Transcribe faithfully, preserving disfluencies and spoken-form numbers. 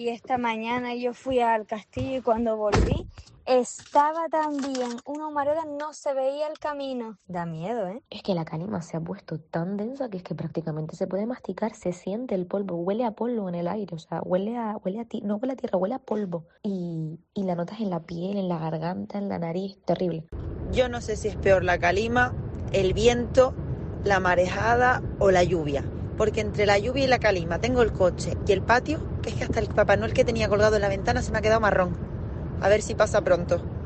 Y esta mañana yo fui al castillo y cuando volví estaba también una humareda, no se veía el camino. Da miedo, ¿eh? Es que la calima se ha puesto tan densa que es que prácticamente se puede masticar, se siente el polvo, huele a polvo en el aire, o sea, huele a, huele a ti, no huele a tierra, huele a polvo. Y, y la notas en la piel, en la garganta, en la nariz, terrible. Yo no sé si es peor la calima, el viento, la marejada o la lluvia. Porque entre la lluvia y la calima tengo el coche y el patio, que es que hasta el Papá Noel que tenía colgado en la ventana se me ha quedado marrón. A ver si pasa pronto.